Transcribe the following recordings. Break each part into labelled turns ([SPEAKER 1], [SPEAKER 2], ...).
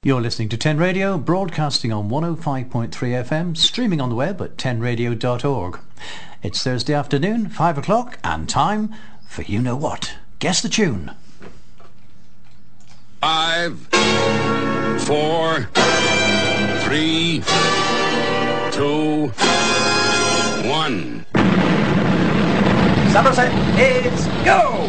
[SPEAKER 1] You're listening to 10 Radio, broadcasting on 105.3 FM, streaming on the web at 10radio.org. It's Thursday afternoon, 5 o'clock, and time for You Know What. Guess the tune.
[SPEAKER 2] 5, 4, 3, 2, 1.
[SPEAKER 1] Somerset is go!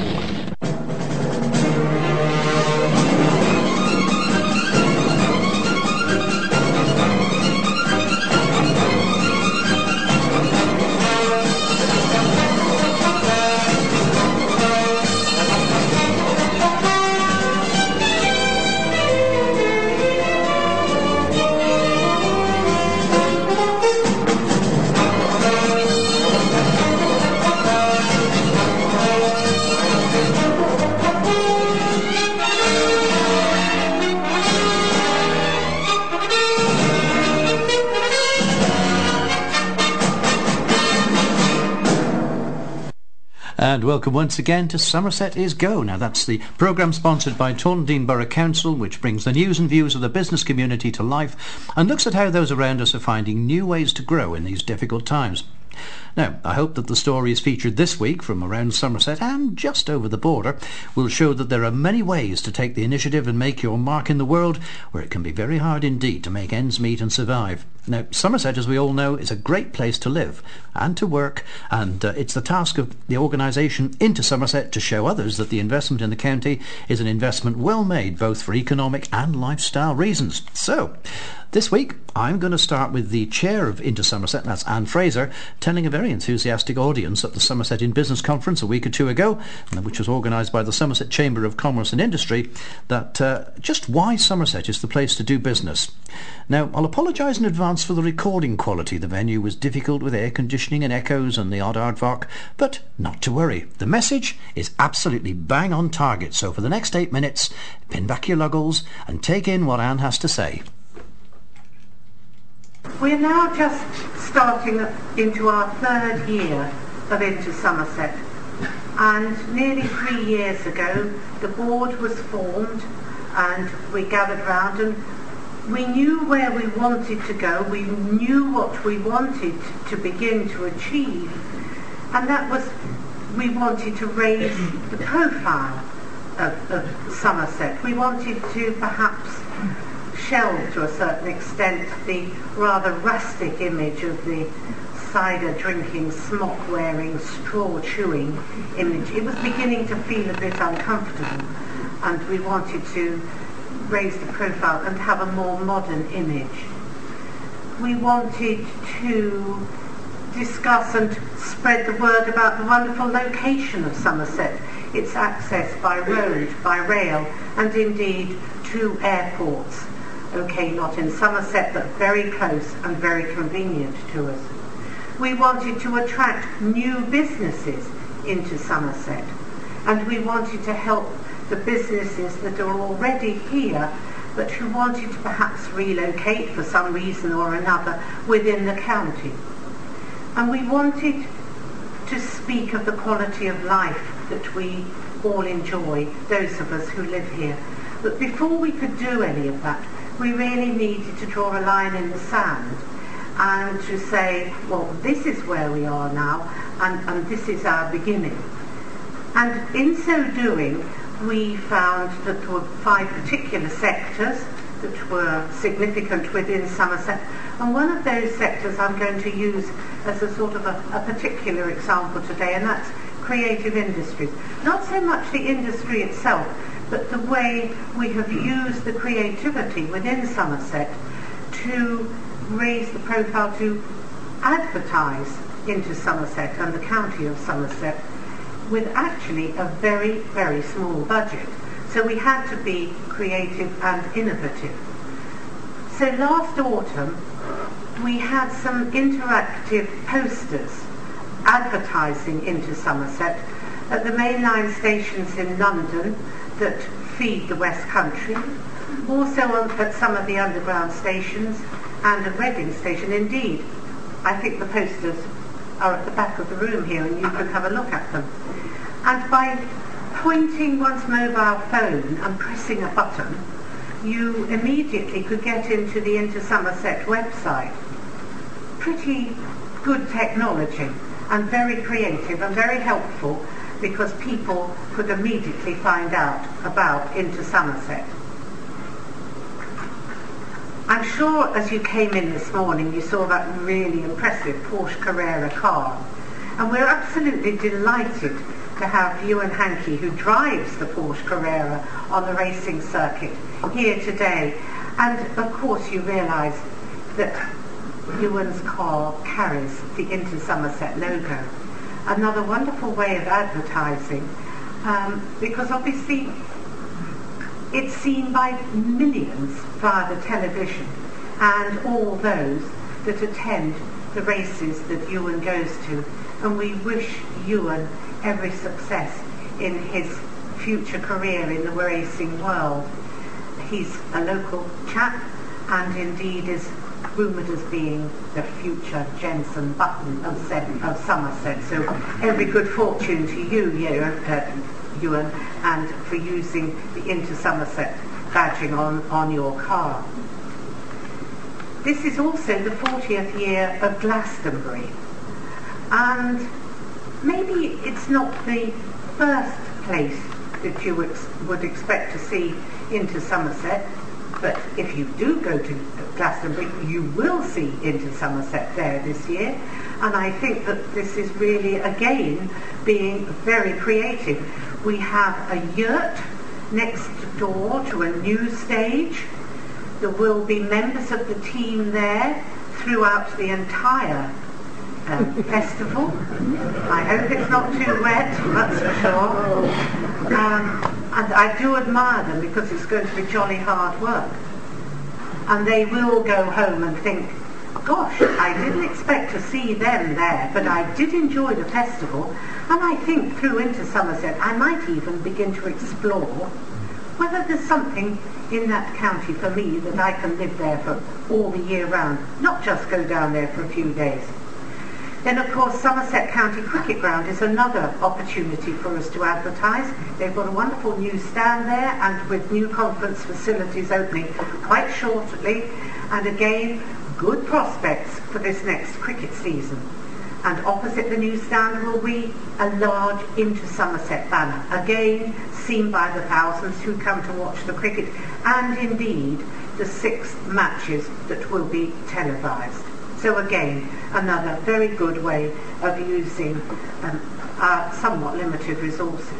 [SPEAKER 1] And welcome once again to Somerset is Go. Now that's the programme sponsored by Taunton Borough Council, which brings the news and views of the business community to life and looks at how those around us are finding new ways to grow in these difficult times. Now, I hope that the stories featured this week from around Somerset and just over the border will show that there are many ways to take the initiative and make your mark in the world where it can be very hard indeed to make ends meet and survive. Now, Somerset, as we all know, is a great place to live and to work, and it's the task of the organisation Into Somerset to show others that the investment in the county is an investment well made both for economic and lifestyle reasons. So, this week, I'm going to start with the chair of Into Somerset, that's Anne Fraser, telling a very enthusiastic audience at the Somerset in Business Conference a week or two ago, which was organised by the Somerset Chamber of Commerce and Industry, that just why Somerset is the place to do business. Now, I'll apologise in advance for the recording quality. The venue was difficult with air conditioning and echoes and the odd aardvark, but not to worry. The message is absolutely bang on target, so for the next 8 minutes, pin back your luggles and take in what Anne has to say.
[SPEAKER 3] We're now just starting into our third year of Into Somerset, and nearly 3 years ago the board was formed and we gathered round and we knew where we wanted to go, we knew what we wanted to begin to achieve, and that was we wanted to raise the profile of Somerset. We wanted to perhaps shelve to a certain extent the rather rustic image of the cider drinking, smock wearing, straw chewing image. It was beginning to feel a bit uncomfortable, and we wanted to raise the profile and have a more modern image. We wanted to discuss and spread the word about the wonderful location of Somerset, its access by road, by rail, and indeed 2 airports. Okay, not in Somerset, but very close and very convenient to us. We wanted to attract new businesses into Somerset, and we wanted to help the businesses that are already here, but who wanted to perhaps relocate for some reason or another within the county. And we wanted to speak of the quality of life that we all enjoy, those of us who live here. But before we could do any of that, we really needed to draw a line in the sand and to say, well, this is where we are now, and this is our beginning. And in so doing, we found that there were 5 particular sectors that were significant within Somerset, and one of those sectors I'm going to use as a sort of a particular example today, and that's creative industries. Not so much the industry itself, but the way we have used the creativity within Somerset to raise the profile, to advertise Into Somerset and the county of Somerset with actually a very, very small budget. So we had to be creative and innovative. So last autumn we had some interactive posters advertising Into Somerset at the main line stations in London that feed the West Country, also at some of the underground stations and at Reading Station. Indeed, I think the posters are at the back of the room here and you can have a look at them. And by pointing one's mobile phone and pressing a button, you immediately could get into the Into Somerset website. Pretty good technology and very creative and very helpful, because people could immediately find out about Into Somerset. I'm sure as you came in this morning you saw that really impressive Porsche Carrera car, and we're absolutely delighted to have Ewan Hankey, who drives the Porsche Carrera on the racing circuit, here today. And of course you realise that Ewan's car carries the Into Somerset logo. Another wonderful way of advertising, because obviously it's seen by millions via the television and all those that attend the races that Ewan goes to. And we wish Ewan every success in his future career in the racing world. He's a local chap and indeed is rumoured as being the future Jenson Button of Somerset. So every good fortune to you, Ewan, and for using the Into Somerset badging on your car. This is also the 40th year of Glastonbury, and maybe it's not the first place that you would expect to see Into Somerset, but if you do go to Glastonbury, you will see Into Somerset there this year. And I think that this is really, again, being very creative. We have a yurt next door to a new stage. There will be members of the team there throughout the entire festival. I hope it's not too wet, that's for sure. And I do admire them, because it's going to be jolly hard work. And they will go home and think, gosh, I didn't expect to see them there, but I did enjoy the festival, and I think through Into Somerset I might even begin to explore whether there's something in that county for me that I can live there for all the year round, not just go down there for a few days. Then of course Somerset County Cricket Ground is another opportunity for us to advertise. They've got a wonderful new stand there, and with new conference facilities opening quite shortly, and again good prospects for this next cricket season. And opposite the new stand will be a large Into Somerset banner, again seen by the thousands who come to watch the cricket, and indeed the 6 matches that will be televised. So again, another very good way of using our somewhat limited resources.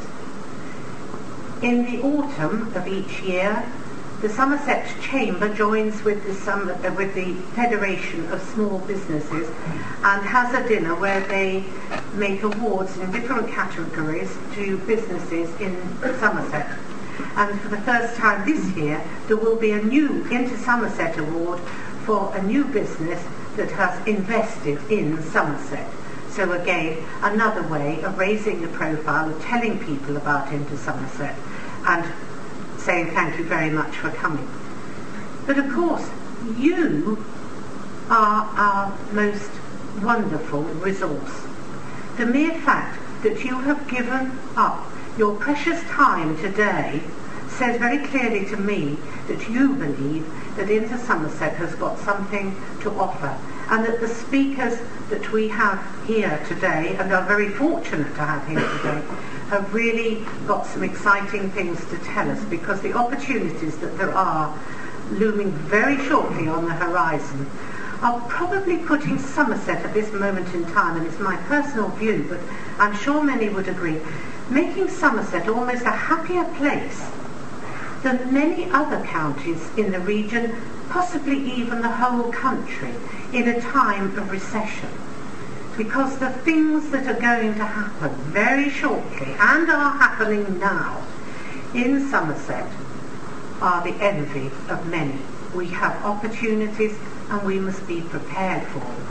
[SPEAKER 3] In the autumn of each year, the Somerset Chamber joins with the Federation of Small Businesses and has a dinner where they make awards in different categories to businesses in Somerset. And for the first time this year, there will be a new Into Somerset Award for a new business that has invested in Somerset. So again, another way of raising the profile, of telling people about Into Somerset, and saying thank you very much for coming. But of course, you are our most wonderful resource. The mere fact that you have given up your precious time today says very clearly to me that you believe that Into Somerset has got something to offer, and that the speakers that we have here today, and are very fortunate to have here today, have really got some exciting things to tell us, because the opportunities that there are looming very shortly on the horizon are probably putting Somerset at this moment in time, and it's my personal view, but I'm sure many would agree, making Somerset almost a happier place than many other counties in the region, possibly even the whole country, in a time of recession. Because the things that are going to happen very shortly, and are happening now, in Somerset are the envy of many. We have opportunities and we must be prepared for them.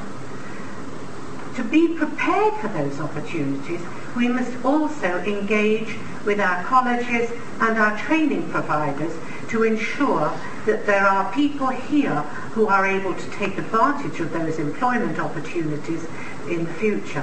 [SPEAKER 3] To be prepared for those opportunities, we must also engage with our colleges and our training providers to ensure that there are people here who are able to take advantage of those employment opportunities in the future.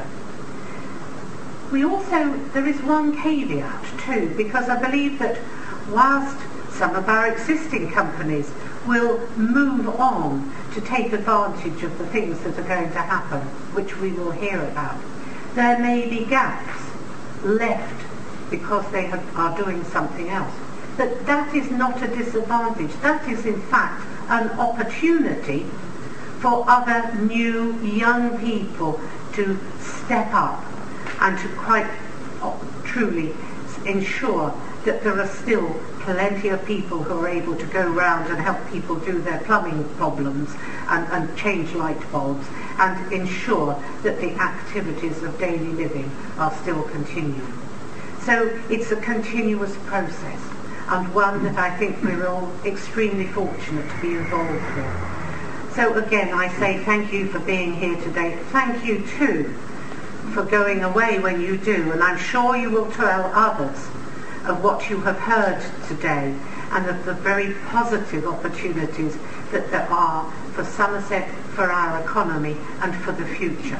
[SPEAKER 3] There is one caveat too, because I believe that whilst some of our existing companies will move on to take advantage of the things that are going to happen, which we will hear about. There may be gaps left because they are doing something else. But that is not a disadvantage. That is in fact an opportunity for other new young people to step up and to quite truly ensure that there are still plenty of people who are able to go round and help people do their plumbing problems and change light bulbs and ensure that the activities of daily living are still continuing. So it's a continuous process, and one that I think we're all extremely fortunate to be involved with. So again, I say thank you for being here today. Thank you too for going away when you do, and I'm sure you will tell others of what you have heard today and of the very positive opportunities that there are for Somerset, for our economy and for the future.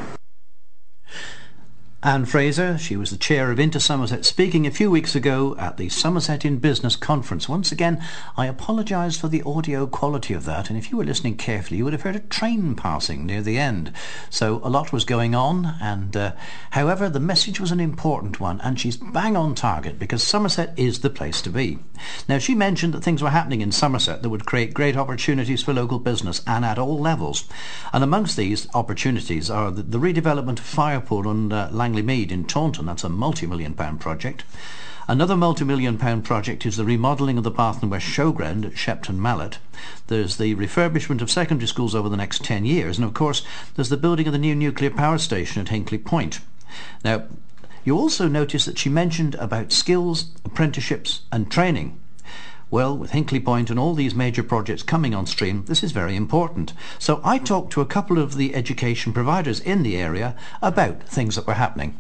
[SPEAKER 1] Anne Fraser, she was the chair of Into Somerset, speaking a few weeks ago at the Somerset in Business conference. Once again, I apologise for the audio quality of that, and if you were listening carefully, you would have heard a train passing near the end. So a lot was going on, and however, the message was an important one, and she's bang on target, because Somerset is the place to be. Now, she mentioned that things were happening in Somerset that would create great opportunities for local business, and at all levels. And amongst these opportunities are the redevelopment of Firepool and Langley Mead in Taunton. That's a multi-million-pound project. Another multi-million-pound project is the remodelling of the Bath and West Showground at Shepton Mallet. There's the refurbishment of secondary schools over the next 10 years, and of course there's the building of the new nuclear power station at Hinkley Point. Now, you also notice that she mentioned about skills, apprenticeships and training. Well, with Hinkley Point and all these major projects coming on stream, this is very important. So I talked to a couple of the education providers in the area about things that were happening.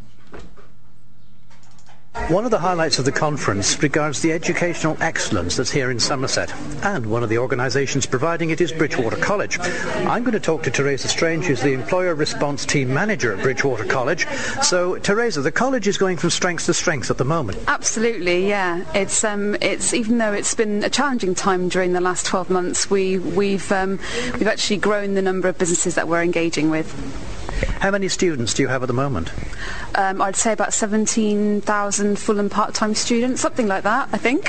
[SPEAKER 1] One of the highlights of the conference regards the educational excellence that's here in Somerset, and one of the organisations providing it is Bridgwater College. I'm going to talk to Teresa Strange, who's the Employer Response Team Manager at Bridgwater College. So, Teresa, the college is going from strength to strength at the moment.
[SPEAKER 4] Absolutely, yeah. It's even though it's been a challenging time during the last 12 months, we've actually grown the number of businesses that we're engaging with.
[SPEAKER 1] How many students do you have at the moment?
[SPEAKER 4] I'd say about 17,000 full and part-time students, something like that, I think.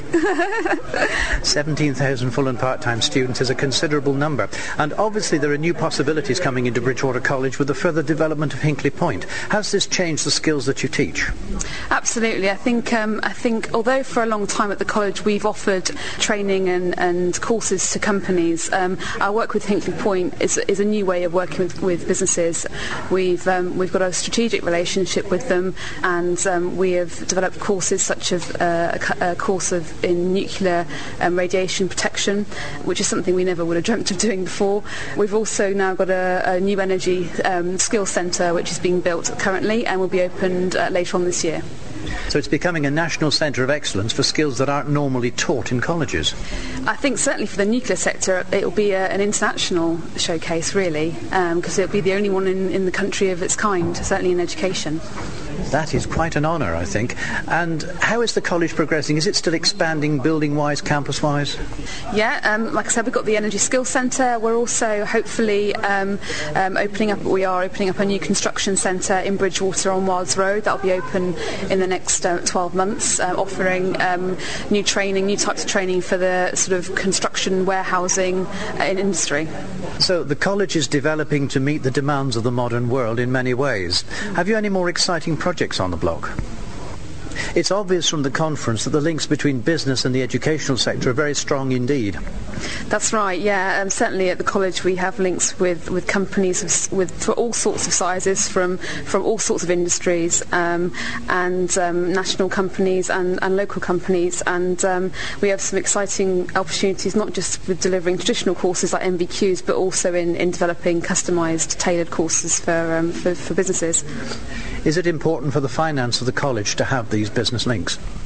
[SPEAKER 1] 17,000 full and part-time students is a considerable number. And obviously there are new possibilities coming into Bridgwater College with the further development of Hinkley Point. Has this changed the skills that you teach?
[SPEAKER 4] Absolutely. I think although for a long time at the college we've offered training and courses to companies, our work with Hinkley Point is a new way of working with businesses. We've got a strategic relationship with them, and we have developed courses such as a course in nuclear radiation protection, which is something we never would have dreamt of doing before. We've also now got a new energy skills centre which is being built currently and will be opened later on this year.
[SPEAKER 1] So it's becoming a national centre of excellence for skills that aren't normally taught in colleges.
[SPEAKER 4] I think certainly for the nuclear sector it will be an international showcase, really, because it will be the only one in the country of its kind, certainly in education.
[SPEAKER 1] That is quite an honour, I think. And how is the college progressing? Is it still expanding building-wise, campus-wise?
[SPEAKER 4] Yeah, like I said, we've got the Energy Skills Centre. We're also hopefully opening up a new construction centre in Bridgwater on Wilds Road. That'll be open in the next 12 months, offering new types of training for the sort of construction, warehousing industry.
[SPEAKER 1] So the college is developing to meet the demands of the modern world in many ways. Have you any more exciting projects on the block? It's obvious from the conference that the links between business and the educational sector are very strong indeed.
[SPEAKER 4] That's right, yeah. Certainly at the college we have links with companies for all sorts of sizes, from all sorts of industries, and national companies and local companies, and we have some exciting opportunities, not just with delivering traditional courses like MVQs, but also in developing customised, tailored courses for businesses.
[SPEAKER 1] Is it important for the finance of the college to have these business links?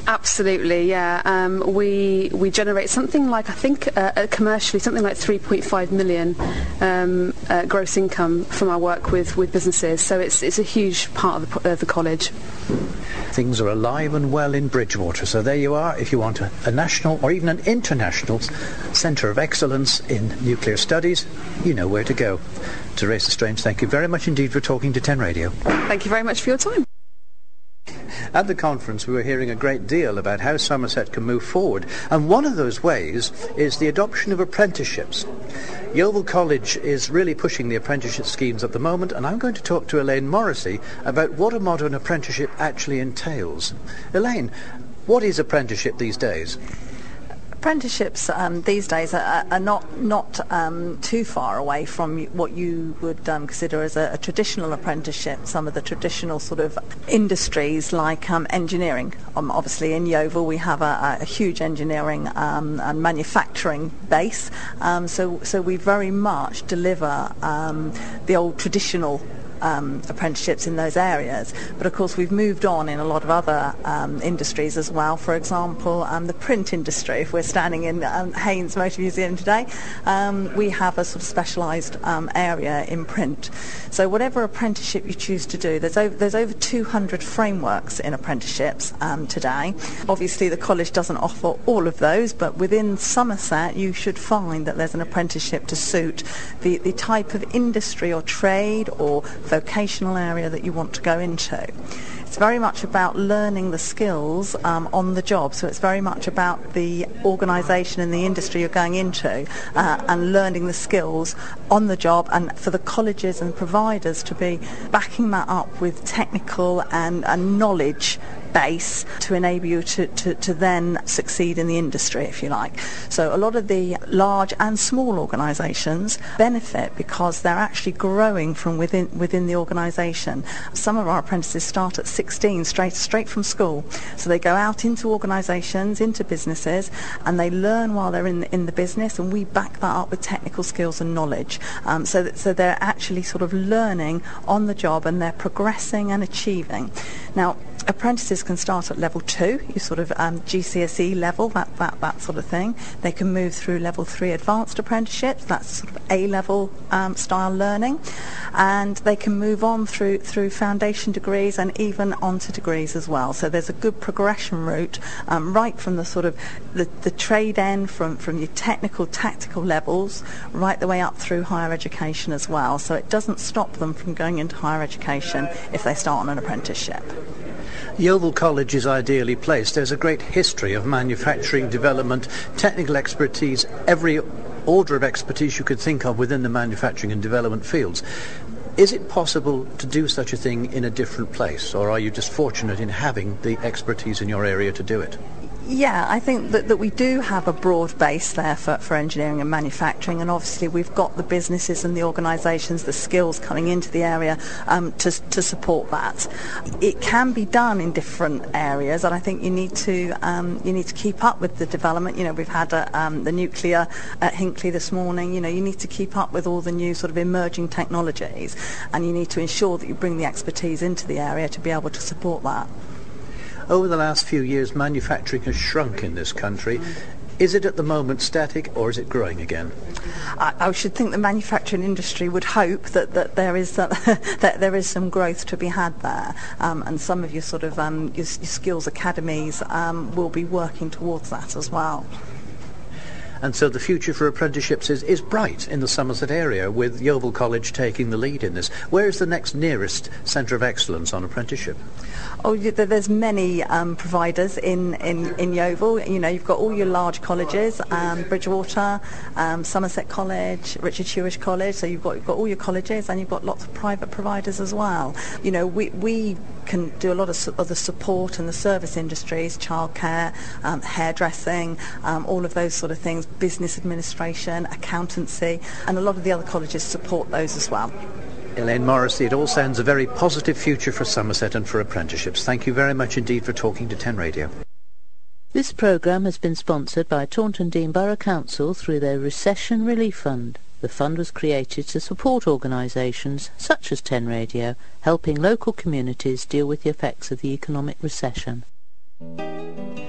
[SPEAKER 4] Absolutely, yeah. We generate something like, I think, commercially, something like 3.5 million gross income from our work with businesses. So it's a huge part of the college.
[SPEAKER 1] Things are alive and well in Bridgwater. So there you are. If you want a national or even an international centre of excellence in nuclear studies, you know where to go. Teresa Strange, thank you very much indeed for talking to 10 Radio.
[SPEAKER 4] Thank you very much for your time.
[SPEAKER 1] At the conference, we were hearing a great deal about how Somerset can move forward, and one of those ways is the adoption of apprenticeships. Yeovil College is really pushing the apprenticeship schemes at the moment, and I'm going to talk to Elaine Morrissey about what a modern apprenticeship actually entails. Elaine, what is apprenticeship these days?
[SPEAKER 5] Apprenticeships these days are not too far away from what you would consider as a traditional apprenticeship. Some of the traditional sort of industries like engineering. Obviously in Yeovil we have a huge engineering and manufacturing base, so we very much deliver the old traditional apprenticeships in those areas, but of course we've moved on in a lot of other industries as well. For example, the print industry. If we're standing in Haynes Motor Museum today, we have a sort of specialised area in print. So whatever apprenticeship you choose to do, there's over 200 frameworks in apprenticeships today. Obviously the college doesn't offer all of those, but within Somerset you should find that there's an apprenticeship to suit the type of industry or trade or vocational area that you want to go into. It's very much about learning the skills on the job, so it's very much about the organisation and the industry you're going into and learning the skills on the job, and for the colleges and providers to be backing that up with technical and knowledge base to enable you to then succeed in the industry, if you like. So a lot of the large and small organisations benefit because they're actually growing from within the organisation. Some of our apprentices start at 16 straight from school, so they go out into organisations, into businesses, and they learn while they're in the business, and we back that up with technical skills and knowledge, so they're actually sort of learning on the job and they're progressing and achieving. Now, apprentices can start at level 2, you sort of GCSE level, that sort of thing. They can move through level 3 advanced apprenticeships, that's sort of A-level style learning, and they can move on through foundation degrees and even onto degrees as well. So there's a good progression route right from the sort of the trade end, from your technical, tactical levels, right the way up through higher education as well. So it doesn't stop them from going into higher education if they start on an apprenticeship.
[SPEAKER 1] Yeovil College is ideally placed. There's a great history of manufacturing, development, technical expertise, every order of expertise you could think of within the manufacturing and development fields. Is it possible to do such a thing in a different place, or are you just fortunate in having the expertise in your area to do it?
[SPEAKER 5] Yeah, I think that we do have a broad base there for engineering and manufacturing, and obviously we've got the businesses and the organisations, the skills coming into the area to support that. It can be done in different areas, and I think you need to keep up with the development. You know, we've had the nuclear at Hinckley this morning. You know, you need to keep up with all the new sort of emerging technologies, and you need to ensure that you bring the expertise into the area to be able to support that.
[SPEAKER 1] Over the last few years, manufacturing has shrunk in this country. Is it at the moment static, or is it growing again?
[SPEAKER 5] I should think the manufacturing industry would hope that there is that there is some growth to be had there, and some of your sort of your skills academies will be working towards that as well.
[SPEAKER 1] And so the future for apprenticeships is bright in the Somerset area, with Yeovil College taking the lead in this. Where is the next nearest centre of excellence on apprenticeship?
[SPEAKER 5] Oh, there's many providers in Yeovil. You know, you've got all your large colleges, Bridgwater, Somerset College, Richard Hewish College. So you've got all your colleges, and you've got lots of private providers as well. You know, we can do a lot of the support and the service industries, childcare, hairdressing, all of those sort of things, business administration, accountancy, and a lot of the other colleges support those as well.
[SPEAKER 1] Elaine Morrissey, it all sounds a very positive future for Somerset and for apprenticeships. Thank you very much indeed for talking to 10 Radio.
[SPEAKER 6] This programme has been sponsored by Taunton Deane Borough Council through their Recession Relief Fund. The fund was created to support organisations such as 10 Radio, helping local communities deal with the effects of the economic recession.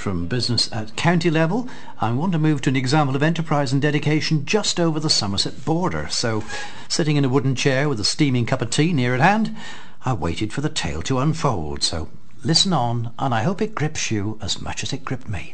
[SPEAKER 1] from business at county level, I want to move to an example of enterprise and dedication just over the Somerset border. So, sitting in a wooden chair with a steaming cup of tea near at hand, I waited for the tale to unfold. So, listen on, and I hope it grips you as much as it gripped me.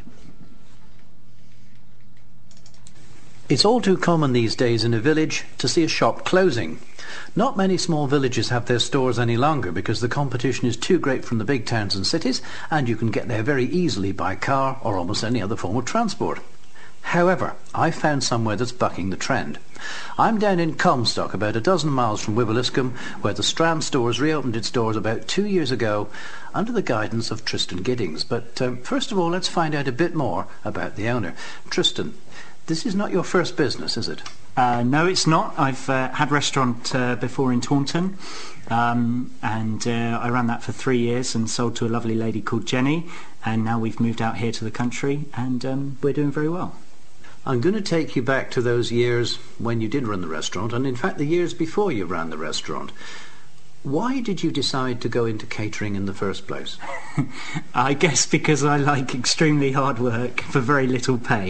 [SPEAKER 1] It's all too common these days in a village to see a shop closing. Not many small villages have their stores any longer because the competition is too great from the big towns and cities, and you can get there very easily by car or almost any other form of transport. However, I found somewhere that's bucking the trend. I'm down in Comstock, about a dozen miles from Wiveliscombe, where the Strand Stores reopened its doors about 2 years ago under the guidance of Tristan Giddings. But first of all, let's find out a bit more about the owner. Tristan, this is not your first business, is it?
[SPEAKER 7] No, it's not. I've had a restaurant before in Taunton, and I ran that for 3 years and sold to a lovely lady called Jenny, and now we've moved out here to the country, and we're doing very well.
[SPEAKER 1] I'm going to take you back to those years when you did run the restaurant, and in fact the years before you ran the restaurant. Why did you decide to go into catering in the first place?
[SPEAKER 7] I guess because I like extremely hard work for very little pay.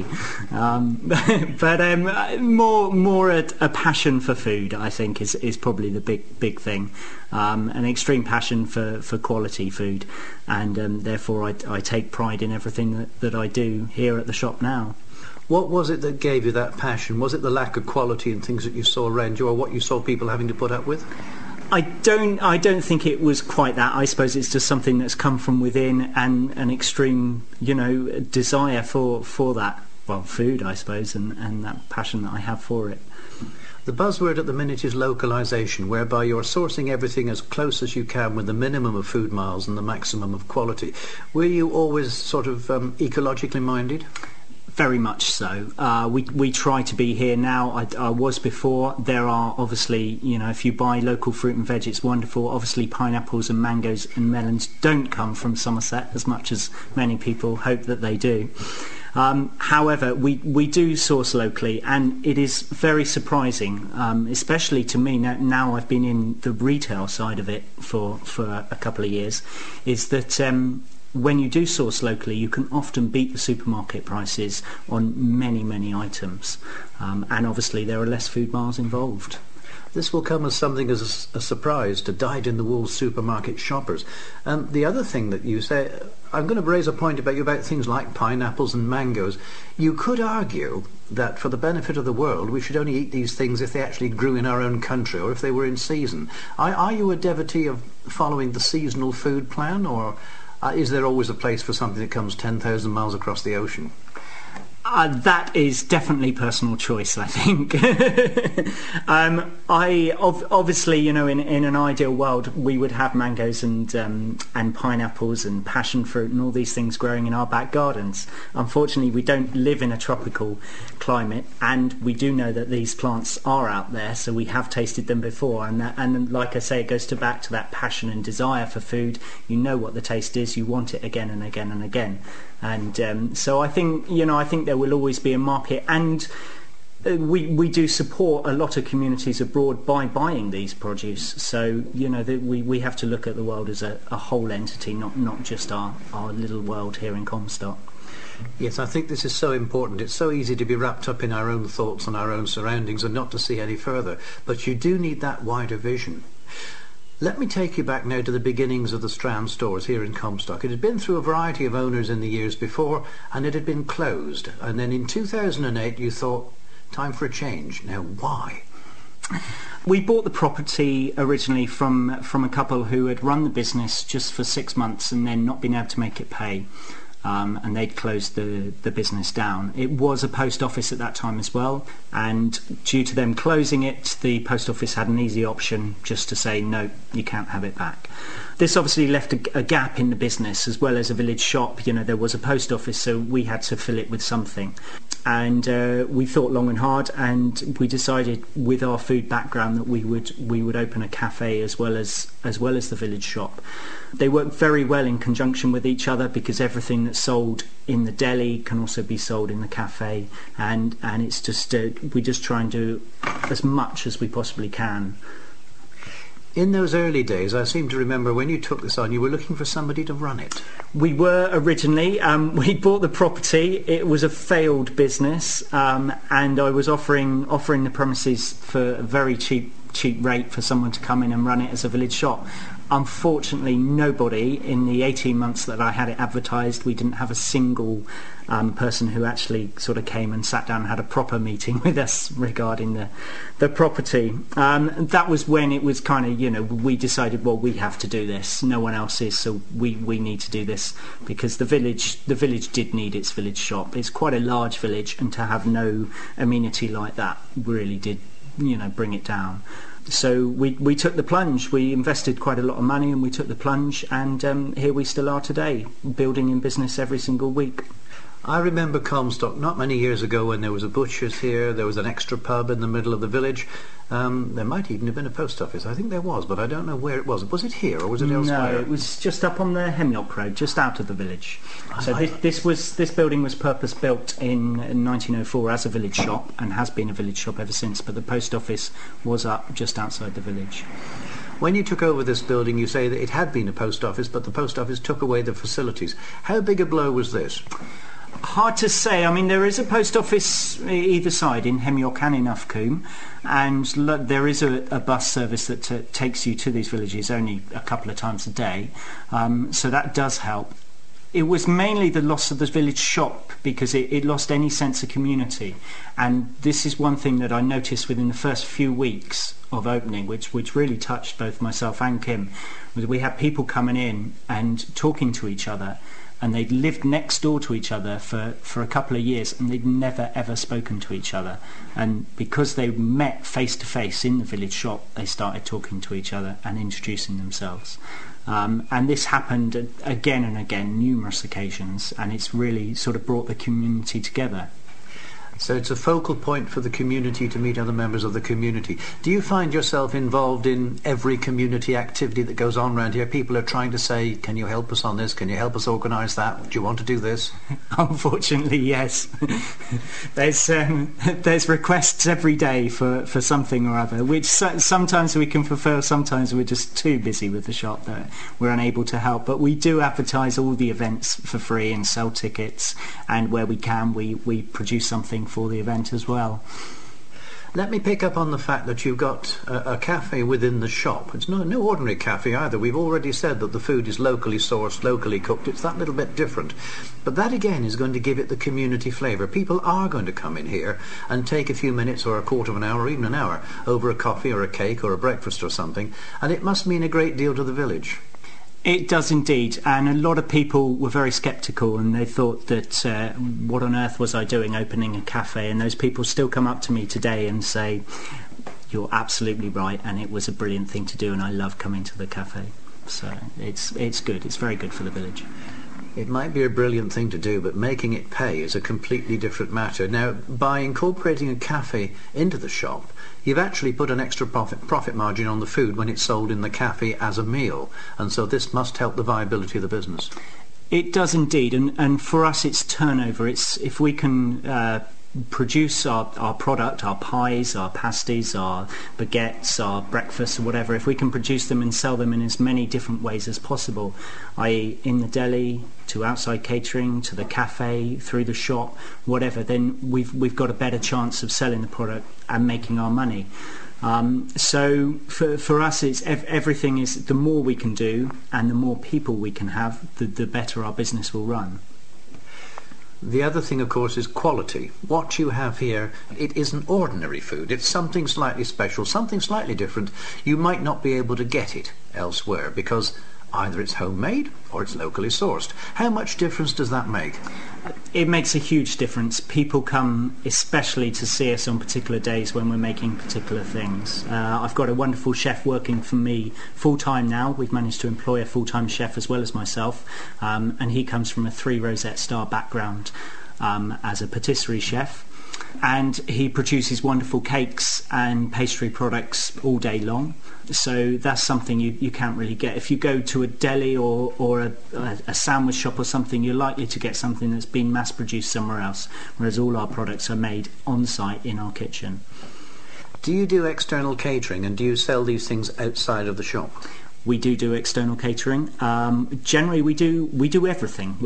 [SPEAKER 7] But more a passion for food, I think, is probably the big thing. An extreme passion for quality food, and therefore I take pride in everything that I do here at the shop now.
[SPEAKER 1] What was it that gave you that passion? Was it the lack of quality in things that you saw around you, or what you saw people having to put up with?
[SPEAKER 7] I don't think it was quite that. I suppose it's just something that's come from within, and an extreme, desire for that, well, food, I suppose, and that passion that I have for it.
[SPEAKER 1] The buzzword at the minute is localisation, whereby you're sourcing everything as close as you can with the minimum of food miles and the maximum of quality. Were you always sort of ecologically minded?
[SPEAKER 7] Very much so. We try to be here now. I was before. There are obviously, if you buy local fruit and veg, it's wonderful. Obviously, pineapples and mangoes and melons don't come from Somerset as much as many people hope that they do. However, we do source locally, and it is very surprising, especially to me now I've been in the retail side of it for a couple of years, is that when you do source locally, you can often beat the supermarket prices on many items, and obviously there are less food miles involved.
[SPEAKER 1] This will come as something as a surprise to dyed-in-the-wool supermarket shoppers. The other thing that you say, I'm going to raise a point about things like pineapples and mangoes. You could argue that for the benefit of the world, we should only eat these things if they actually grew in our own country or if they were in season. Are you a devotee of following the seasonal food plan, or is there always a place for something that comes 10,000 miles across the ocean?
[SPEAKER 7] That is definitely personal choice, I think. Obviously, in an ideal world, we would have mangoes and pineapples and passion fruit and all these things growing in our back gardens. Unfortunately, we don't live in a tropical climate, and we do know that these plants are out there, so we have tasted them before. And like I say, it goes back to that passion and desire for food. You know what the taste is, you want it again and again and again. And so I think there will always be a market, and we do support a lot of communities abroad by buying these produce. So we have to look at the world as a whole entity, not just our little world here in Comstock.
[SPEAKER 1] Yes, I think this is so important. It's so easy to be wrapped up in our own thoughts and our own surroundings and not to see any further. But you do need that wider vision. Let me take you back now to the beginnings of the Strand Stores here in Comstock. It had been through a variety of owners in the years before, and it had been closed. And then in 2008 you thought, time for a change. Now, why?
[SPEAKER 7] We bought the property originally from a couple who had run the business just for 6 months and then not been able to make it pay. And they'd closed the business down. It was a post office at that time as well, and due to them closing it, the post office had an easy option just to say, no, you can't have it back. This obviously left a gap in the business, as well as a village shop. There was a post office, so we had to fill it with something. And we thought long and hard, and we decided, with our food background, that we would open a cafe as well as the village shop. They work very well in conjunction with each other, because everything that's sold in the deli can also be sold in the cafe, and it's just we just try and do as much as we possibly can.
[SPEAKER 1] In those early days, I seem to remember when you took this on, you were looking for somebody to run it.
[SPEAKER 7] We were originally. We bought the property. It was a failed business, and I was offering the premises for a very cheap rate for someone to come in and run it as a village shop. Unfortunately, nobody in the 18 months that I had it advertised, we didn't have a single person who actually sort of came and sat down and had a proper meeting with us regarding the property. That was when it was kind of, we decided, well, we have to do this. No one else is, so we need to do this, because the village did need its village shop. It's quite a large village, and to have no amenity like that really did, bring it down. So we took the plunge. We invested quite a lot of money, and we took the plunge, and here we still are today, building in business every single week.
[SPEAKER 1] I remember Comstock not many years ago when there was a butcher's here, there was an extra pub in the middle of the village. There might even have been a post office. I think there was, but I don't know where it was. Was it here or was it elsewhere?
[SPEAKER 7] No, it was just up on the Hemlock Road, just out of the village. So this building was purpose built in 1904 as a village shop, and has been a village shop ever since, but the post office was up just outside the village.
[SPEAKER 1] When you took over this building, you say that it had been a post office, but the post office took away the facilities. How big a blow was this?
[SPEAKER 7] Hard to say. I mean, there is a post office either side, in Hemyock and in Ufcombe, and there is a bus service that takes you to these villages only a couple of times a day, so that does help. It was mainly the loss of the village shop, because it lost any sense of community, and this is one thing that I noticed within the first few weeks of opening, which really touched both myself and Kim, was we had people coming in and talking to each other, and they'd lived next door to each other for a couple of years, and they'd never ever spoken to each other, and because they met face to face in the village shop, they started talking to each other and introducing themselves, and this happened again and again, numerous occasions, and it's really sort of brought the community together.
[SPEAKER 1] So it's a focal point for the community to meet other members of the community. Do you find yourself involved in every community activity that goes on around here? People are trying to say, can you help us on this? Can you help us organise that? Do you want to do this?
[SPEAKER 7] Unfortunately, yes. There's requests every day for something or other, which sometimes we can fulfil, sometimes we're just too busy with the shop that we're unable to help. But we do advertise all the events for free and sell tickets, and where we can, we produce something for the event as well.
[SPEAKER 1] Let me pick up on the fact that you've got a cafe within the shop. It's no ordinary cafe either. We've already said that the food is locally sourced, locally cooked. It's that little bit different. But that again is going to give it the community flavour. People are going to come in here and take a few minutes or a quarter of an hour or even an hour over a coffee or a cake or a breakfast or something, and it must mean a great deal to the village.
[SPEAKER 7] It does indeed, and a lot of people were very sceptical, and they thought that what on earth was I doing opening a cafe, and those people still come up to me today and say, you're absolutely right, and it was a brilliant thing to do, and I love coming to the cafe. So it's good, it's very good for the village.
[SPEAKER 1] It might be a brilliant thing to do, but making it pay is a completely different matter. Now, by incorporating a cafe into the shop, you've actually put an extra profit margin on the food when it's sold in the cafe as a meal, and so this must help the viability of the business.
[SPEAKER 7] It does indeed, and for us it's turnover. It's if we can produce our product, our pies, our pasties, our baguettes, our breakfasts, or whatever, if we can produce them and sell them in as many different ways as possible, i.e. in the deli, to outside catering, to the cafe, through the shop, whatever, then we've got a better chance of selling the product and making our money. So for us, it's everything is, the more we can do and the more people we can have, the better our business will run.
[SPEAKER 1] The other thing, of course, is quality. What you have here, it isn't ordinary food. It's something slightly special, something slightly different. You might not be able to get it elsewhere because either it's homemade or it's locally sourced. How much difference does that make?
[SPEAKER 7] It makes a huge difference. People come especially to see us on particular days when we're making particular things. I've got a wonderful chef working for me full-time now. We've managed to employ a full-time chef as well as myself, and he comes from a 3 Rosette Star background as a patisserie chef, and he produces wonderful cakes and pastry products all day long. So that's something you can't really get. If you go to a deli or a sandwich shop or something, you're likely to get something that's been mass produced somewhere else, whereas all our products are made on site in our kitchen.
[SPEAKER 1] Do you do external catering, and do you sell these things outside of the shop?
[SPEAKER 7] We do external catering. Generally, we do everything.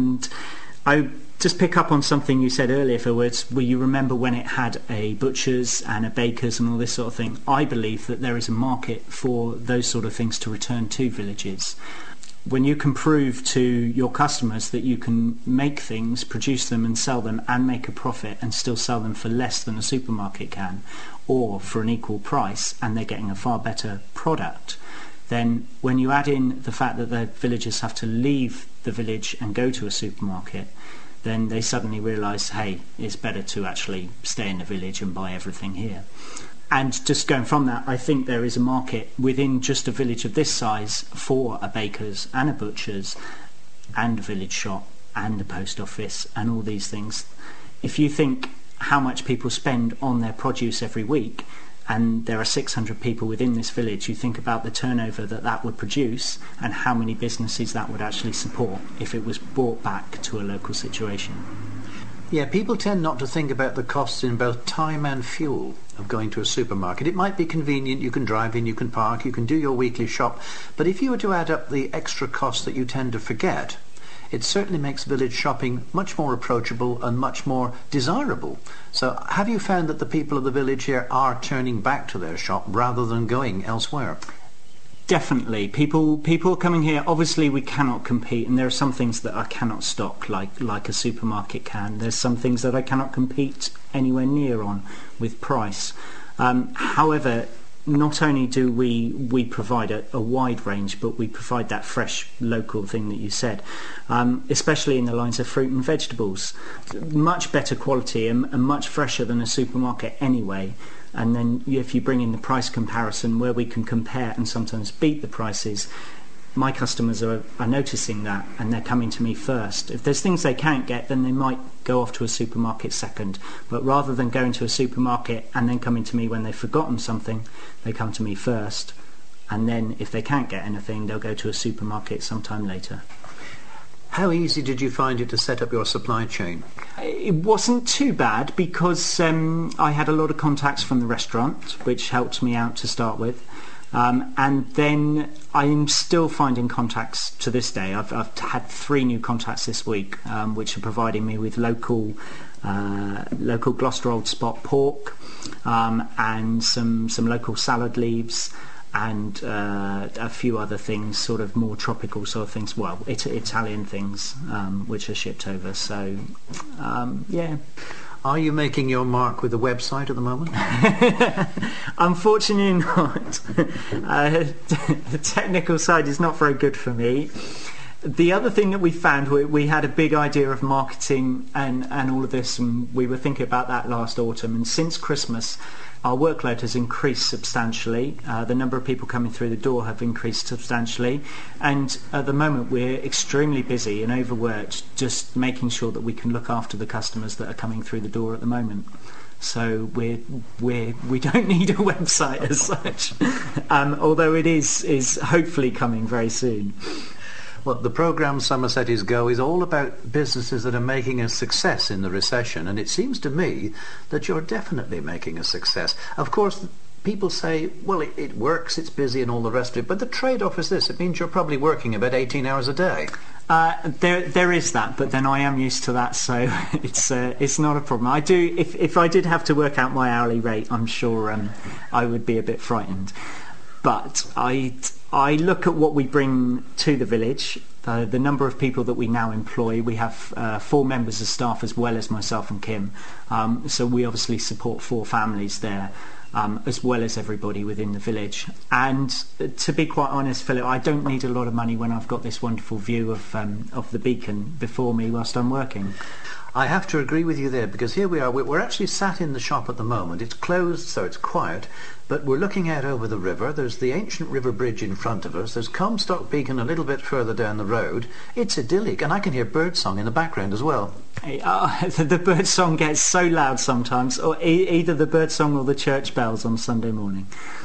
[SPEAKER 7] I just pick up on something you said earlier, Phil, where you remember when it had a butcher's and a baker's and all this sort of thing. I believe that there is a market for those sort of things to return to villages. When you can prove to your customers that you can make things, produce them and sell them and make a profit and still sell them for less than a supermarket can, or for an equal price, and they're getting a far better product, then when you add in the fact that the villagers have to leave the village and go to a supermarket, then they suddenly realise, hey, it's better to actually stay in the village and buy everything here. And just going from that, I think there is a market within just a village of this size for a baker's and a butcher's and a village shop and a post office and all these things. If you think how much people spend on their produce every week, and there are 600 people within this village, you think about the turnover that would produce and how many businesses that would actually support if it was brought back to a local situation.
[SPEAKER 1] Yeah, people tend not to think about the costs in both time and fuel of going to a supermarket. It might be convenient, you can drive in, you can park, you can do your weekly shop, but if you were to add up the extra costs that you tend to forget, it certainly makes village shopping much more approachable and much more desirable. So have you found that the people of the village here are turning back to their shop rather than going elsewhere?
[SPEAKER 7] Definitely. People are coming here. Obviously we cannot compete, and there are some things that I cannot stock like a supermarket can. There's some things that I cannot compete anywhere near on with price. However, not only do we provide a wide range, but we provide that fresh local thing that you said, especially in the lines of fruit and vegetables. Much better quality and much fresher than a supermarket anyway. And then if you bring in the price comparison where we can compare and sometimes beat the prices, my customers are noticing that, and they're coming to me first. If there's things they can't get, then they might go off to a supermarket second. But rather than going to a supermarket and then coming to me when they've forgotten something, they come to me first. And then if they can't get anything, they'll go to a supermarket sometime later.
[SPEAKER 1] How easy did you find it to set up your supply chain?
[SPEAKER 7] It wasn't too bad because I had a lot of contacts from the restaurant, which helped me out to start with. And then I'm still finding contacts to this day. I've had 3 new contacts this week, which are providing me with local Gloucester Old Spot pork and some local salad leaves and a few other things, sort of more tropical sort of things. Well, Italian things which are shipped over. So, yeah.
[SPEAKER 1] Are you making your mark with the website at the moment?
[SPEAKER 7] Unfortunately not. The technical side is not very good for me. The other thing that we found, we had a big idea of marketing and all of this, and we were thinking about that last autumn, and since Christmas our workload has increased substantially. The number of people coming through the door have increased substantially, and at the moment we're extremely busy and overworked just making sure that we can look after the customers that are coming through the door at the moment. So we don't need a website as such, although it is hopefully coming very soon.
[SPEAKER 1] Well, the programme Somerset is Go is all about businesses that are making a success in the recession, and it seems to me that you're definitely making a success. Of course, people say, well, it works, it's busy and all the rest of it, but the trade-off is this: it means you're probably working about 18 hours a day.
[SPEAKER 7] There is that, but then I am used to that, so it's not a problem. I do, if I did have to work out my hourly rate, I'm sure I would be a bit frightened. But I look at what we bring to the village, the number of people that we now employ. We have 4 members of staff as well as myself and Kim. So we obviously support 4 families there, as well as everybody within the village. And to be quite honest, Philip, I don't need a lot of money when I've got this wonderful view of the beacon before me whilst I'm working.
[SPEAKER 1] I have to agree with you there, because here we are, we're actually sat in the shop at the moment. It's closed, so it's quiet, but we're looking out over the river. There's the ancient river bridge in front of us. There's Comstock Beacon a little bit further down the road. It's idyllic, and I can hear birdsong in the background as well.
[SPEAKER 7] The birdsong gets so loud sometimes, or either the birdsong or the church bells on Sunday morning.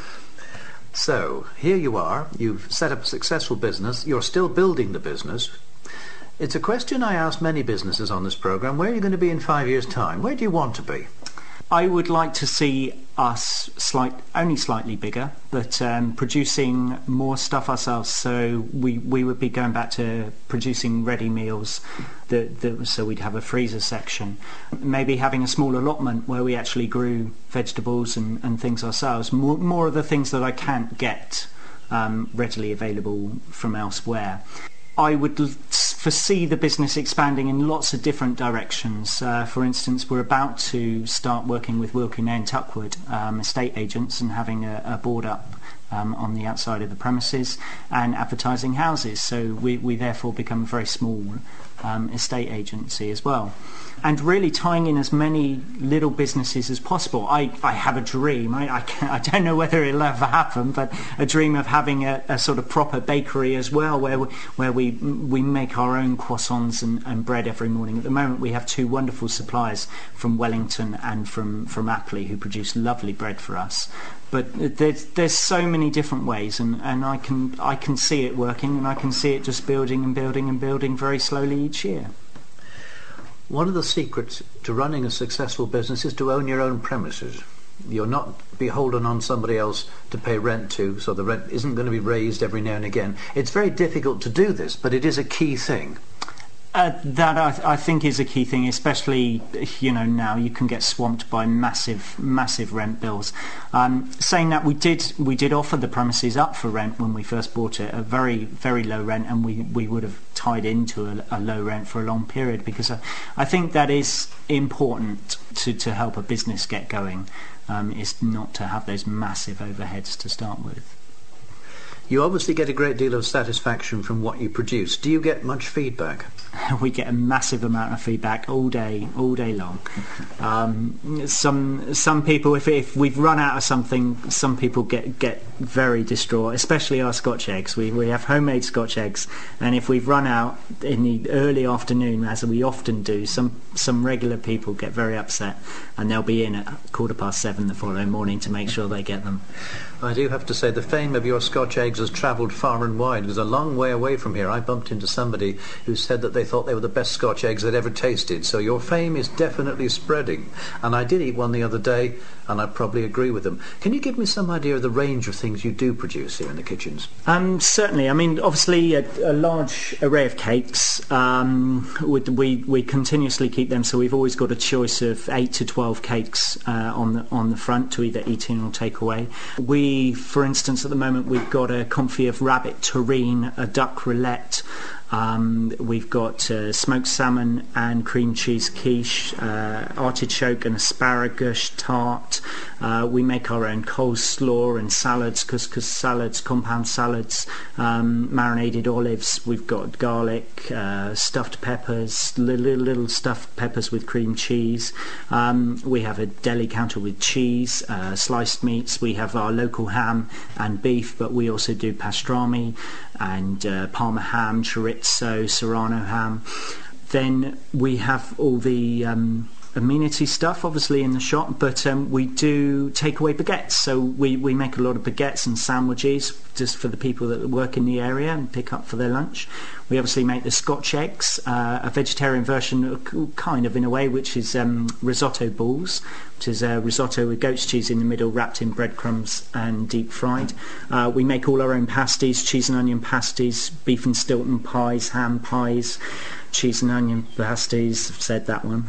[SPEAKER 1] So, here you are. You've set up a successful business. You're still building the business. It's a question I ask many businesses on this programme. Where are you going to be in 5 years' time? Where do you want to be?
[SPEAKER 7] I would like to see us only slightly bigger, but producing more stuff ourselves. So we would be going back to producing ready meals, so we'd have a freezer section, maybe having a small allotment where we actually grew vegetables and things ourselves, more of the things that I can't get readily available from elsewhere. I would foresee the business expanding in lots of different directions. For instance, we're about to start working with Wilkie Nairn Tuckwood estate agents and having a board up on the outside of the premises and advertising houses. So we therefore become a very small estate agency as well. And really tying in as many little businesses as possible. I have a dream. I don't know whether it'll ever happen, but a dream of having a sort of proper bakery as well, where we make our own croissants and bread every morning. At the moment, we have two wonderful suppliers from Wellington and from Aptley who produce lovely bread for us. But there's so many different ways, and I can see it working, and I can see it just building and building and building very slowly each year.
[SPEAKER 1] One of the secrets to running a successful business is to own your own premises. You're not beholden on somebody else to pay rent to, so the rent isn't going to be raised every now and again. It's very difficult to do this, but it is a key thing.
[SPEAKER 7] That I think is a key thing, especially now you can get swamped by massive rent bills. Saying that, we did offer the premises up for rent when we first bought it, a very, very low rent, and we would have tied into a low rent for a long period, because I think that is important to help a business get going, is not to have those massive overheads to start with.
[SPEAKER 1] You obviously get a great deal of satisfaction from what you produce. Do you get much feedback?
[SPEAKER 7] We get a massive amount of feedback all day long. Some people, if we've run out of something, some people get very distraught, especially our Scotch eggs. We have homemade Scotch eggs, and if we've run out in the early afternoon, as we often do, some regular people get very upset, and they'll be in at 7:15 the following morning to make sure they get them.
[SPEAKER 1] I do have to say the fame of your Scotch eggs has travelled far and wide. It was a long way away from here. I bumped into somebody who said that they thought they were the best Scotch eggs they'd ever tasted. So your fame is definitely spreading. And I did eat one the other day, and I probably agree with them. Can you give me some idea of the range of things you do produce here in the kitchens?
[SPEAKER 7] Certainly. I mean, obviously a large array of cakes. We continuously keep them, so we've always got a choice of 8 to 12 cakes on the front to either eat in or take away. For instance, at the moment we've got a confit of rabbit terrine, a duck roulette. We've got smoked salmon and cream cheese quiche, artichoke and asparagus tart. We make our own coleslaw and salads, couscous salads, compound salads, marinated olives. We've got garlic, stuffed peppers, little stuffed peppers with cream cheese. We have a deli counter with cheese, sliced meats. We have our local ham and beef, but we also do pastrami and Parma ham, chorizo, serrano ham. Then we have all the amenity stuff obviously in the shop, but we do takeaway baguettes, so we make a lot of baguettes and sandwiches just for the people that work in the area and pick up for their lunch. We obviously make the Scotch eggs, a vegetarian version kind of in a way, which is risotto balls, which is risotto with goat's cheese in the middle, wrapped in breadcrumbs and deep fried. We make all our own pasties, cheese and onion pasties, beef and Stilton pies, ham pies, cheese and onion pasties, I've said that one,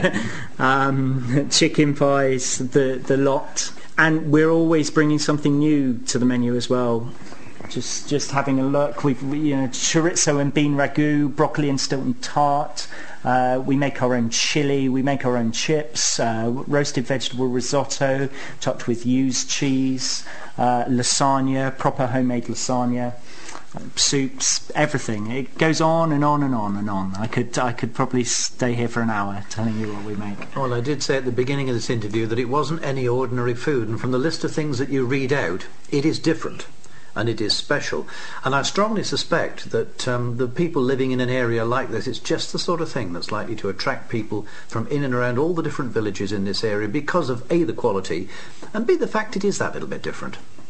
[SPEAKER 7] chicken pies, the lot. And we're always bringing something new to the menu as well. Just having a look, we've chorizo and bean ragu, broccoli and Stilton tart. We make our own chili, we make our own chips, roasted vegetable risotto topped with used cheese, lasagna, proper homemade lasagna, soups, everything. It goes on and on and on and on. I could probably stay here for an hour telling you what we make.
[SPEAKER 1] Well, I did say at the beginning of this interview that it wasn't any ordinary food, and from the list of things that you read out, it is different. And it is special. And I strongly suspect that the people living in an area like this, it's just the sort of thing that's likely to attract people from in and around all the different villages in this area because of A, the quality, and B, the fact it is that little bit different.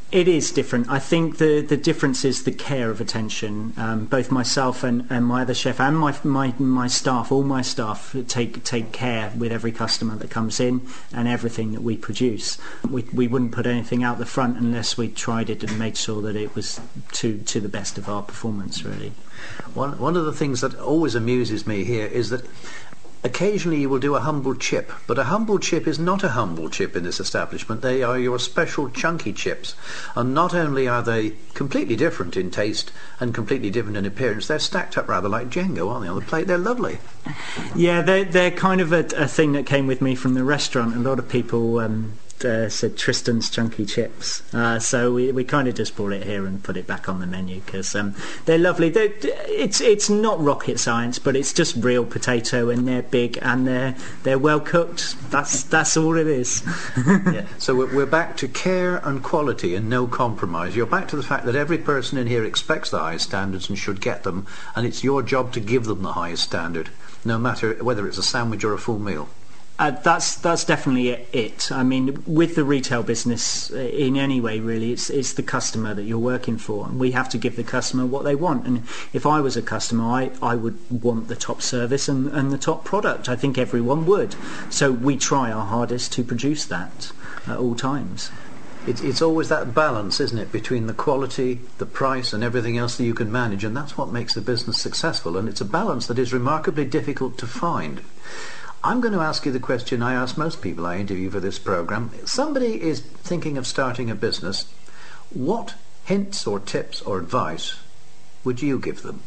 [SPEAKER 7] It is different. I think the difference is the care of attention. Both myself and my other chef and my staff, all my staff, take care with every customer that comes in and everything that we produce. We wouldn't put anything out the front unless we tried it and made sure that it was to the best of our performance, really.
[SPEAKER 1] One of the things that always amuses me here is that occasionally you will do a humble chip, but a humble chip is not a humble chip in this establishment. They are your special chunky chips, and not only are they completely different in taste and completely different in appearance, they're stacked up rather like Jenga, aren't they, on the plate? They're lovely.
[SPEAKER 7] Yeah, they're kind of a thing that came with me from the restaurant. A lot of people said Tristan's chunky chips, so we kind of just brought it here and put it back on the menu because they're lovely. It's not rocket science, but it's just real potato, and they're big and they're well cooked. That's all it is.
[SPEAKER 1] Yeah. So we're back to care and quality and no compromise. You're back to the fact that every person in here expects the highest standards and should get them, and it's your job to give them the highest standard, no matter whether it's a sandwich or a full meal.
[SPEAKER 7] That's definitely it. I mean, with the retail business, in any way, really, it's the customer that you're working for, and we have to give the customer what they want. And if I was a customer, I would want the top service and the top product. I think everyone would. So we try our hardest to produce that at all times.
[SPEAKER 1] It's always that balance, isn't it, between the quality, the price and everything else that you can manage, and that's what makes the business successful, and it's a balance that is remarkably difficult to find. I'm going to ask you the question I ask most people I interview for this programme. Somebody is thinking of starting a business. What hints or tips or advice would you give them?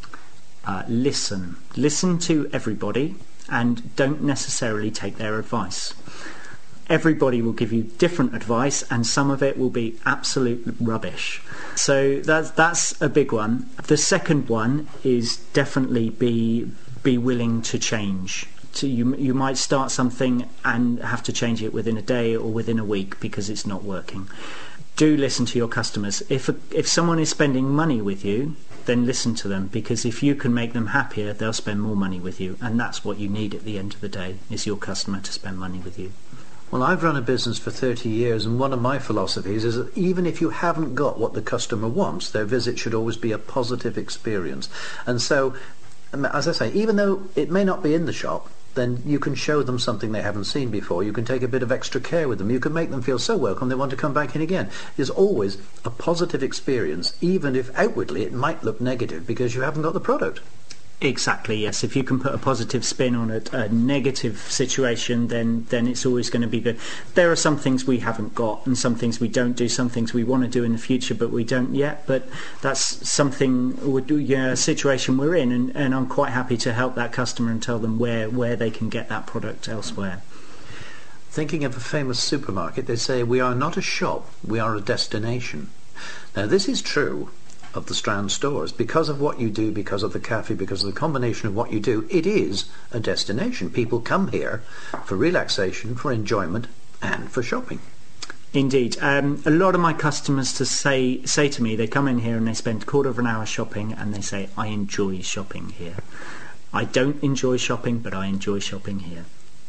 [SPEAKER 7] Listen to everybody and don't necessarily take their advice. Everybody will give you different advice, and some of it will be absolute rubbish. So that's a big one. The second one is definitely be willing to change. You might start something and have to change it within a day or within a week because it's not working. Do listen to your customers. If someone is spending money with you, then listen to them, because if you can make them happier, they'll spend more money with you, and that's what you need at the end of the day, is your customer to spend money with you.
[SPEAKER 1] Well, I've run a business for 30 years, and one of my philosophies is that even if you haven't got what the customer wants, their visit should always be a positive experience. And so, as I say, even though it may not be in the shop, then you can show them something they haven't seen before. You can take a bit of extra care with them. You can make them feel so welcome they want to come back in again. There's always a positive experience, even if outwardly it might look negative because you haven't got the product.
[SPEAKER 7] Exactly, yes. If you can put a positive spin on a negative situation, then it's always going to be good. There are some things we haven't got and some things we don't do, some things we want to do in the future but we don't yet, but that's something, a situation we're in, and I'm quite happy to help that customer and tell them where they can get that product elsewhere.
[SPEAKER 1] Thinking of a famous supermarket, they say, we are not a shop, we are a destination. Now this is true of the Strand stores. Because of what you do, because of the cafe, because of the combination of what you do, it is a destination. People come here for relaxation, for enjoyment and for shopping.
[SPEAKER 7] Indeed. A lot of my customers say to me, they come in here and they spend a quarter of an hour shopping and they say, I enjoy shopping here. I don't enjoy shopping, but I enjoy shopping here.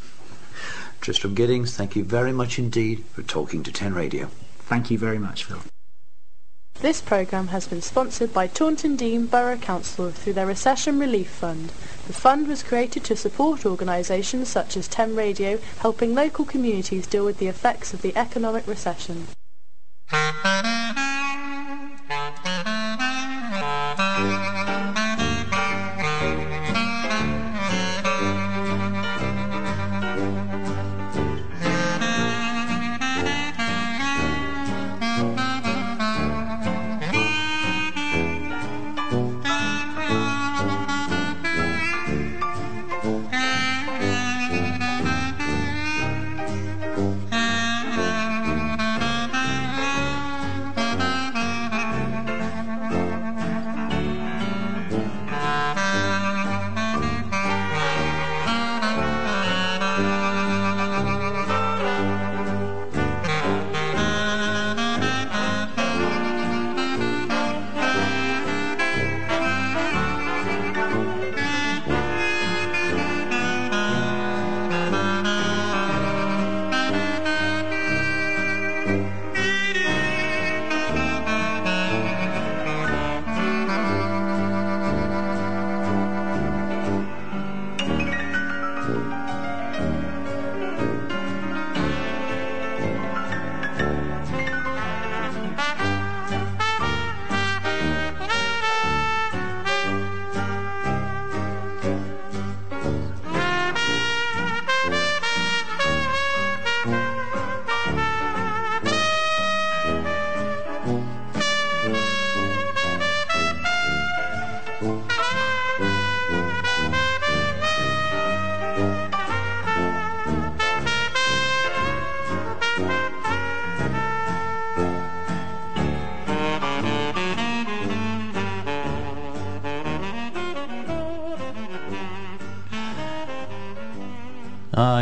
[SPEAKER 1] Tristram Giddings, thank you very much indeed for talking to 10 Radio.
[SPEAKER 7] Thank you very much, Phil.
[SPEAKER 8] This programme has been sponsored by Taunton Deane Borough Council through their Recession Relief Fund. The fund was created to support organisations such as 10 Radio, helping local communities deal with the effects of the economic recession.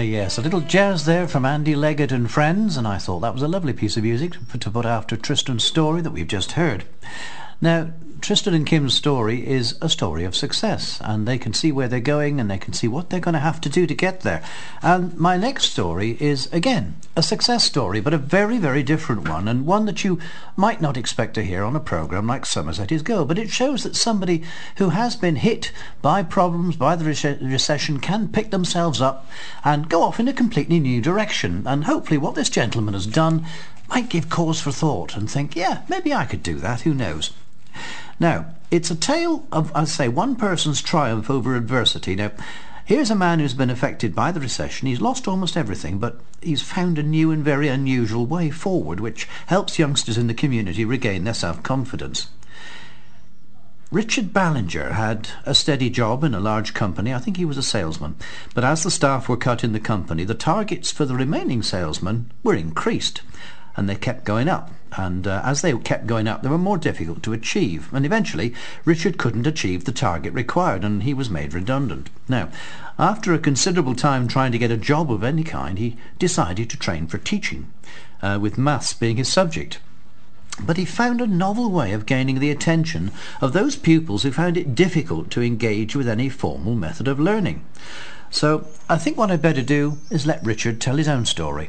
[SPEAKER 1] Yes, a little jazz there from Andy Leggett and Friends, and I thought that was a lovely piece of music to put after Tristan's story that we've just heard. Now, Tristan and Kim's story is a story of success, and they can see where they're going and they can see what they're going to have to do to get there. And my next story is, again, a success story, but a very, very different one, and one that you might not expect to hear on a programme like Somerset is Go. But it shows that somebody who has been hit by problems, by the recession, can pick themselves up and go off in a completely new direction. And hopefully what this gentleman has done might give cause for thought and think, yeah, maybe I could do that, who knows. Now, it's a tale of, I'd say, one person's triumph over adversity. Now, here's a man who's been affected by the recession. He's lost almost everything, but he's found a new and very unusual way forward, which helps youngsters in the community regain their self-confidence. Richard Ballinger had a steady job in a large company. I think he was a salesman. But as the staff were cut in the company, the targets for the remaining salesmen were increased, and they kept going up. And as they kept going up, they were more difficult to achieve. And eventually, Richard couldn't achieve the target required, and he was made redundant. Now, after a considerable time trying to get a job of any kind, he decided to train for teaching, with maths being his subject. But he found a novel way of gaining the attention of those pupils who found it difficult to engage with any formal method of learning. So I think what I'd better do is let Richard tell his own story.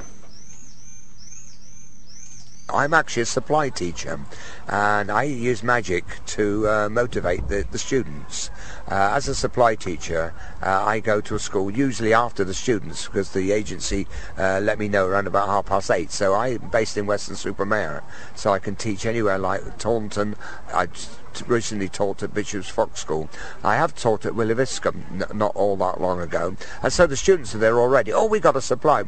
[SPEAKER 9] I'm actually a supply teacher, and I use magic to motivate the students. As a supply teacher, I go to a school usually after the students, because the agency let me know around about 8:30. So I'm based in Weston-super-Mare, so I can teach anywhere like Taunton. I recently taught at Bishop's Fox School. I have taught at Williviscombe not all that long ago, and so the students are there already. Oh, we got a supply,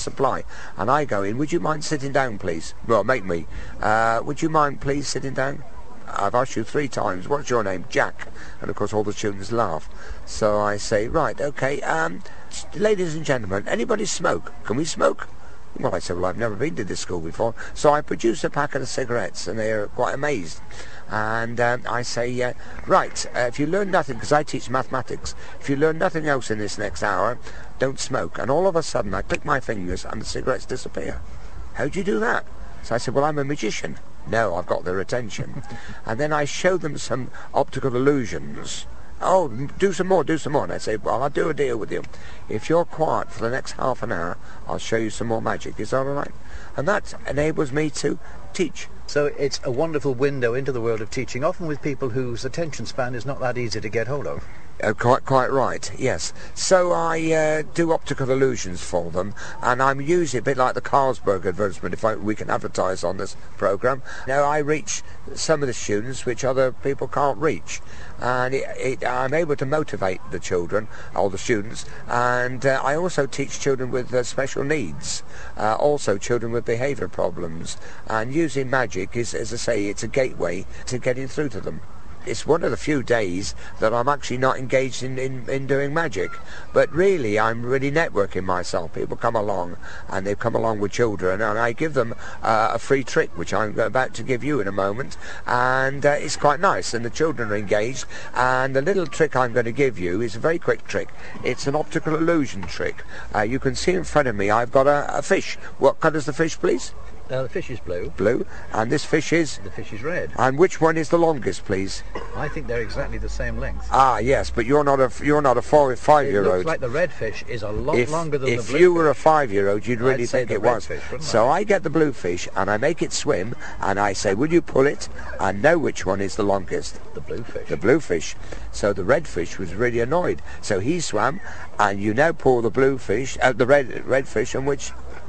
[SPEAKER 9] and I go in. Would you mind sitting down, please? Well, make me. Would you mind please sitting down? I've asked you 3 times. What's your name? Jack. And of course all the students laugh. So I say, right, okay, ladies and gentlemen, anybody smoke? Can we smoke? Well, I said, well, I've never been to this school before. So I produce a packet of cigarettes, and they're quite amazed. And I say, right, if you learn nothing, because I teach mathematics, if you learn nothing else in this next hour, don't smoke. And all of a sudden I click my fingers and the cigarettes disappear. How do you do that? So I said, well, I'm a magician. No, I've got their attention. And then I show them some optical illusions. Oh, do some more. And I say, well, I'll do a deal with you. If you're quiet for the next half an hour, I'll show you some more magic. Is that all right? And that enables me to teach.
[SPEAKER 1] So it's a wonderful window into the world of teaching, often with people whose attention span is not that easy to get hold of.
[SPEAKER 9] Quite right, yes. So I do optical illusions for them, and I'm usually a bit like the Carlsberg advertisement, if we can advertise on this programme. Now I reach some of the students which other people can't reach, and I'm able to motivate the children, or the students, and I also teach children with special needs, also children with behaviour problems, and using magic is, as I say, it's a gateway to getting through to them. It's one of the few days that I'm actually not engaged in doing magic, but really I'm really networking myself. People come along, and they've come along with children, and I give them a free trick, which I'm about to give you in a moment, and it's quite nice, and the children are engaged. And the little trick I'm going to give you is a very quick trick. It's an optical illusion trick. You can see in front of me I've got a fish. What colour is the fish, please?
[SPEAKER 1] The fish is blue.
[SPEAKER 9] Blue. And this fish is?
[SPEAKER 1] The fish is red.
[SPEAKER 9] And which one is the longest, please?
[SPEAKER 1] I think they're exactly the same length.
[SPEAKER 9] Ah, yes, but you're not a 5-year-old.
[SPEAKER 1] It looks like the red fish is a lot longer than the blue fish.
[SPEAKER 9] If you were a 5-year-old, you'd really think it was.
[SPEAKER 1] Fish,
[SPEAKER 9] so I get the blue fish, and I make it swim, and I say, will you pull it? And know which one is the longest.
[SPEAKER 1] The blue fish.
[SPEAKER 9] The blue fish. So the red fish was really annoyed. So he swam, and you now pull the blue fish, the red fish, and which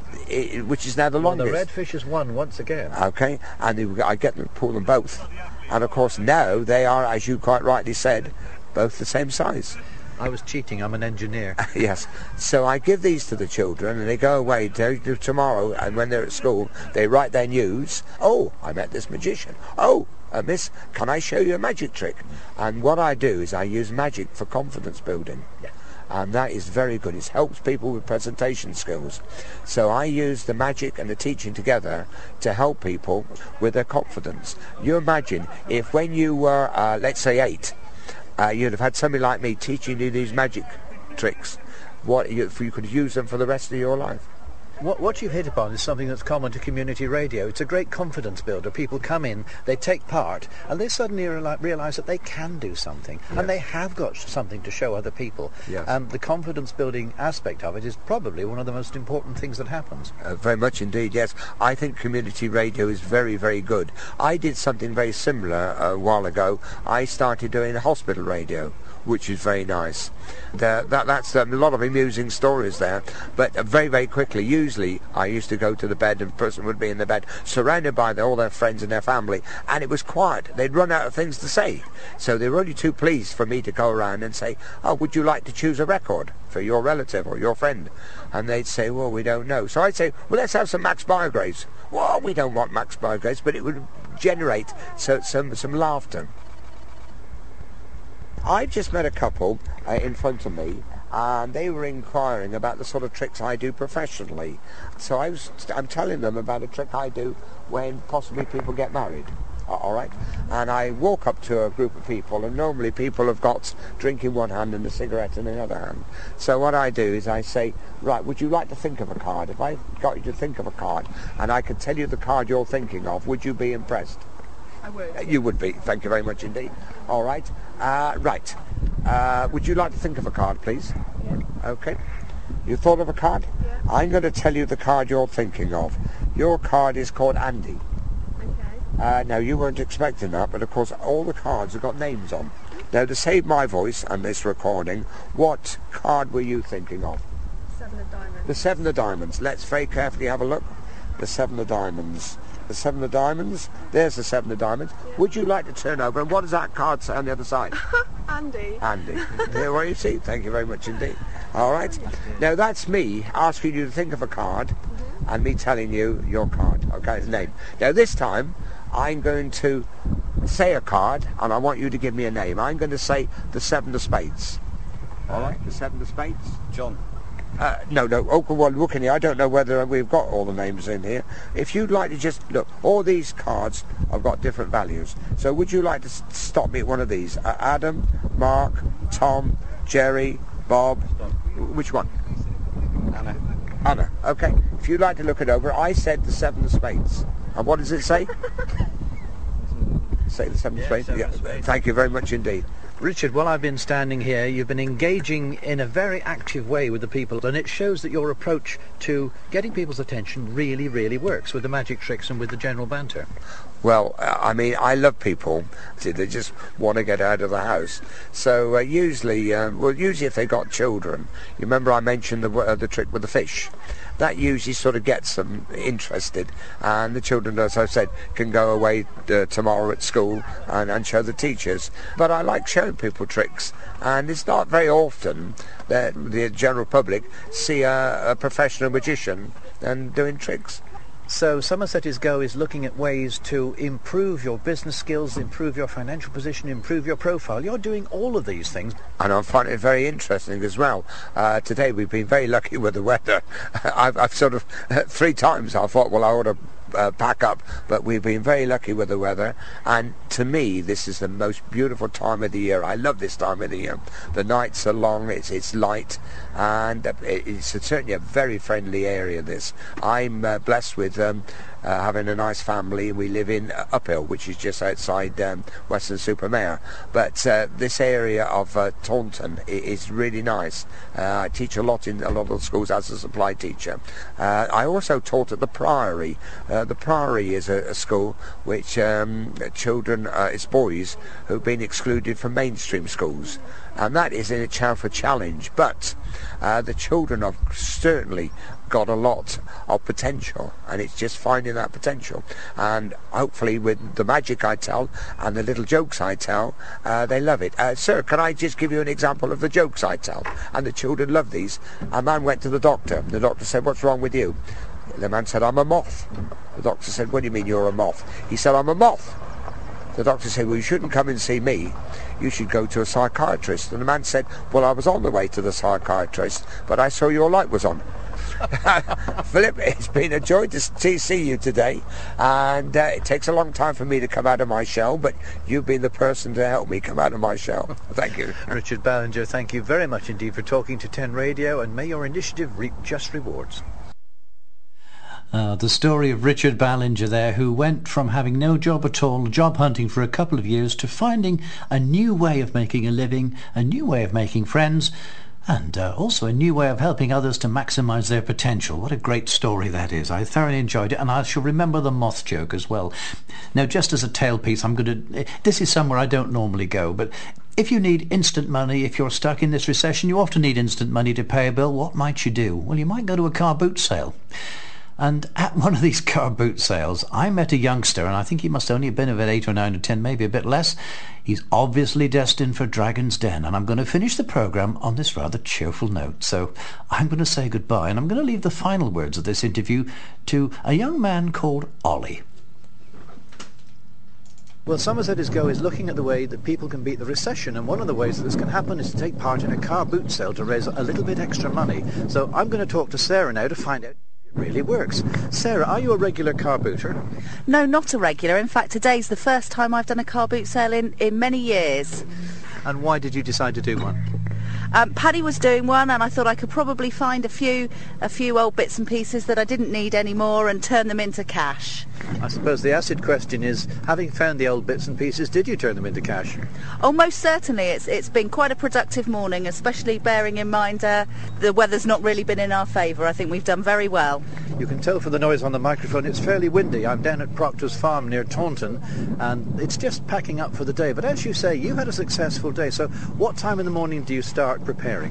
[SPEAKER 9] is now the longest.
[SPEAKER 1] Well, the red fish has won once again.
[SPEAKER 9] Okay, and I get them to pull them both. And of course now they are, as you quite rightly said, both the same size.
[SPEAKER 1] I was cheating, I'm an engineer.
[SPEAKER 9] Yes. So I give these to the children, and they go away tomorrow, and when they're at school, they write their news. Oh, I met this magician. Oh, miss, can I show you a magic trick? And what I do is I use magic for confidence building.
[SPEAKER 1] Yeah.
[SPEAKER 9] And that is very good. It helps people with presentation skills. So I use the magic and the teaching together to help people with their confidence. You imagine if when you were, let's say 8, you'd have had somebody like me teaching you these magic tricks. if you could use them for the rest of your life.
[SPEAKER 1] What you've hit upon is something that's common to community radio. It's a great confidence builder. People come in, they take part, and they suddenly realise that they can do something, and they have got something to show other people.
[SPEAKER 9] Yes.
[SPEAKER 1] And the confidence building aspect of it is probably one of the most important things that happens.
[SPEAKER 9] Very much indeed, yes. I think community radio is very, very good. I did something very similar a while ago. I started doing hospital radio, which is very nice. That's a lot of amusing stories there, but very, very quickly, usually I used to go to the bed and the person would be in the bed surrounded by all their friends and their family, and it was quiet. They'd run out of things to say, so they were only too pleased for me to go around and say, oh, would you like to choose a record for your relative or your friend? And they'd say, well, we don't know. So I'd say, well, let's have some Max Bygraves. Well, we don't want Max Bygraves, but it would generate some laughter. I just met a couple in front of me, and they were inquiring about the sort of tricks I do professionally. So I'm telling them about a trick I do when possibly people get married. All right? And I walk up to a group of people, and normally people have got drink in one hand and a cigarette in the other hand. So what I do is I say, right, would you like to think of a card? If I got you to think of a card, and I could tell you the card you're thinking of, would you be impressed?
[SPEAKER 8] I would.
[SPEAKER 9] You would be. Thank you very much indeed. All right. Right. Would you like to think of a card, please?
[SPEAKER 8] Yeah.
[SPEAKER 9] Okay. You thought of a card?
[SPEAKER 8] Yeah.
[SPEAKER 9] I'm going to tell you the card you're thinking of. Your card is called Andy.
[SPEAKER 8] Okay.
[SPEAKER 9] Now, you weren't expecting that, but of course all the cards have got names on. Now, to save my voice and this recording, what card were you thinking of?
[SPEAKER 8] 7 of diamonds.
[SPEAKER 9] The 7 of diamonds. Let's very carefully have a look. The 7 of diamonds. The 7 of diamonds. There's the 7 of diamonds.
[SPEAKER 8] Yeah.
[SPEAKER 9] Would you like to turn over? And what does that card say on the other side?
[SPEAKER 8] Andy.
[SPEAKER 9] Andy. There, well, you see. Thank you very much indeed. All right. Now, that's me asking you to think of a card and me telling you your card. Okay, its name. Now, this time, I'm going to say a card, and I want you to give me a name. I'm going to say the 7 of spades. All right, the 7 of spades.
[SPEAKER 1] John.
[SPEAKER 9] No. Oh, well, look in here. I don't know whether we've got all the names in here. If you'd like to just look, all these cards have got different values. So would you like to stop me at one of these? Adam, Mark, Tom, Jerry, Bob. Which one? Anna. Okay. If you'd like to look it over, I said the 7 of spades. And what does it say? Say the 7 of spades? Yeah. Thank you very much indeed.
[SPEAKER 1] Richard, while I've been standing here, you've been engaging in a very active way with the people, and it shows that your approach to getting people's attention really, really works with the magic tricks and with the general banter.
[SPEAKER 9] Well, I mean, I love people. They just want to get out of the house. So usually if they got children, you remember I mentioned the trick with the fish. That usually sort of gets them interested, and the children, as I said, can go away tomorrow at school and show the teachers. But I like showing people tricks, and it's not very often that the general public see a professional magician and doing tricks.
[SPEAKER 1] So Somerset is Go is looking at ways to improve your business skills, improve your financial position, improve your profile. You're doing all of these things.
[SPEAKER 9] And I find it very interesting as well. Today we've been very lucky with the weather. I've sort of 3 times I thought, well, I ought to pack up, but we've been very lucky with the weather, and to me this is the most beautiful time of the year. I love this time of the year. The nights are long, it's light, and it's certainly a very friendly area, this. I'm blessed with having a nice family. We live in Uphill, which is just outside Weston-super-Mare, but this area of Taunton is really nice. I teach a lot in a lot of the schools as a supply teacher. I also taught at the Priory. The Priory is a school which children, it's boys who've been excluded from mainstream schools, and that is in a Chelmsford challenge, but the children have certainly got a lot of potential, and it's just finding that potential, and hopefully with the magic I tell and the little jokes I tell, they love it. Sir, can I just give you an example of the jokes I tell? And the children love these. A man went to the doctor. The doctor said, what's wrong with you? The man said, I'm a moth. The doctor said, what do you mean you're a moth? He said, I'm a moth. The doctor said, well, you shouldn't come and see me. You should go to a psychiatrist. And the man said, well, I was on the way to the psychiatrist, but I saw your light was on. Philip, it's been a joy to see you today, and it takes a long time for me to come out of my shell, but you've been the person to help me come out of my shell. Thank you.
[SPEAKER 1] Richard Ballinger, thank you very much indeed for talking to 10 Radio, and may your initiative reap just rewards. The story of Richard Ballinger there, who went from having no job at all, job hunting for a couple of years, to finding a new way of making a living, a new way of making friends, and also a new way of helping others to maximise their potential. What a great story that is. I thoroughly enjoyed it, and I shall remember the moth joke as well. Now, just as a tailpiece, this is somewhere I don't normally go, but if you need instant money, if you're stuck in this recession, you often need instant money to pay a bill. What might you do? Well, you might go to a car boot sale. And at one of these car boot sales, I met a youngster, and I think he must only have been about 8 or 9 or 10, maybe a bit less. He's obviously destined for Dragon's Den, and I'm going to finish the programme on this rather cheerful note. So I'm going to say goodbye, and I'm going to leave the final words of this interview to a young man called Ollie. Well, Somerset is Go is looking at the way that people can beat the recession, and one of the ways that this can happen is to take part in a car boot sale to raise a little bit extra money. So I'm going to talk to Sarah now to find out really works. Sarah, are you a regular car booter?
[SPEAKER 5] No, not a regular. In fact, today's the first time I've done a car boot sale in many years.
[SPEAKER 1] And why did you decide to do one?
[SPEAKER 5] Paddy was doing one, and I thought I could probably find a few old bits and pieces that I didn't need anymore and turn them into cash.
[SPEAKER 1] I suppose the acid question is, having found the old bits and pieces, did you turn them into cash?
[SPEAKER 5] Oh, most certainly. It's been quite a productive morning, especially bearing in mind the weather's not really been in our favour. I think we've done very well.
[SPEAKER 1] You can tell from the noise on the microphone it's fairly windy. I'm down at Proctor's Farm near Taunton, and it's just packing up for the day. But as you say, you had a successful day. So what time in the morning do you start preparing?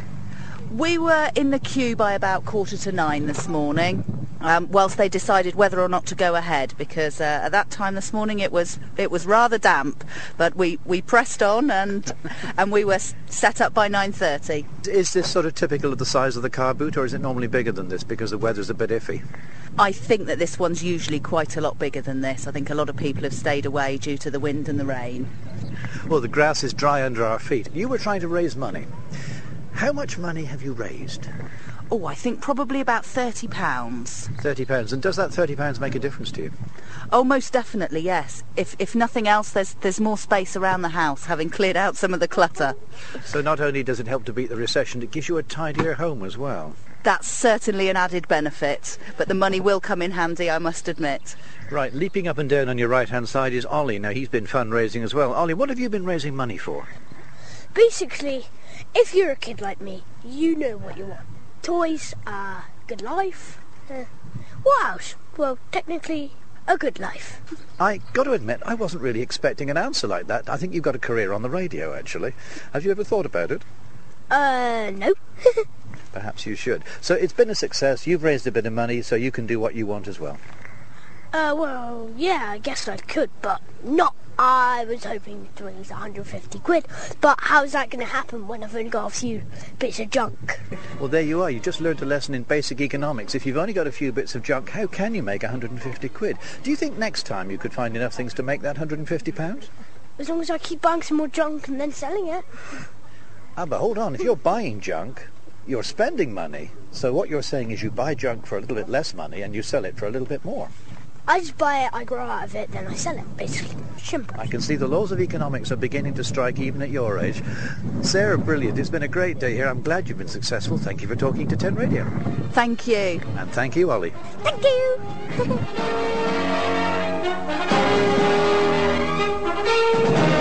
[SPEAKER 5] We were in the queue by about 8:45 this morning, whilst they decided whether or not to go ahead, because at that time this morning it was rather damp, but we pressed on and we were set up by 9:30.
[SPEAKER 1] Is this sort of typical of the size of the car boot, or is it normally bigger than this because the weather's a bit iffy?
[SPEAKER 5] I think that this one's usually quite a lot bigger than this. I think a lot of people have stayed away due to the wind and the rain.
[SPEAKER 1] Well, the grass is dry under our feet. You were trying to raise money. How much money have you raised?
[SPEAKER 5] Oh, I think probably about £30.
[SPEAKER 1] £30. And does that £30 make a difference to you?
[SPEAKER 5] Oh, most definitely, yes. If nothing else, there's more space around the house, having cleared out some of the clutter.
[SPEAKER 1] So not only does it help to beat the recession, it gives you a tidier home as well.
[SPEAKER 5] That's certainly an added benefit, but the money will come in handy, I must admit.
[SPEAKER 1] Right, leaping up and down on your right-hand side is Ollie. Now, he's been fundraising as well. Ollie, what have you been raising money for?
[SPEAKER 10] Basically, if you're a kid like me, you know what you want. Toys, good life. What else? Well, technically, a good life.
[SPEAKER 1] I got to admit, I wasn't really expecting an answer like that. I think you've got a career on the radio, actually. Have you ever thought about it?
[SPEAKER 10] No.
[SPEAKER 1] Perhaps you should. So it's been a success. You've raised a bit of money, so you can do what you want as well.
[SPEAKER 10] Well, yeah, I guess I could, but not. I was hoping to raise 150 quid, but how's that going to happen when I've only got a few bits of junk?
[SPEAKER 1] Well, there you are. You just learned a lesson in basic economics. If you've only got a few bits of junk, how can you make 150 quid? Do you think next time you could find enough things to make that £150?
[SPEAKER 10] As long as I keep buying some more junk and then selling it.
[SPEAKER 1] But hold on. If you're buying junk, you're spending money. So what you're saying is you buy junk for a little bit less money and you sell it for a little bit more.
[SPEAKER 10] I just buy it, I grow out of it, then I sell it, basically. Simple.
[SPEAKER 1] I can see the laws of economics are beginning to strike even at your age. Sarah, brilliant. It's been a great day here. I'm glad you've been successful. Thank you for talking to 10 Radio.
[SPEAKER 5] Thank you.
[SPEAKER 1] And thank you, Ollie.
[SPEAKER 10] Thank you.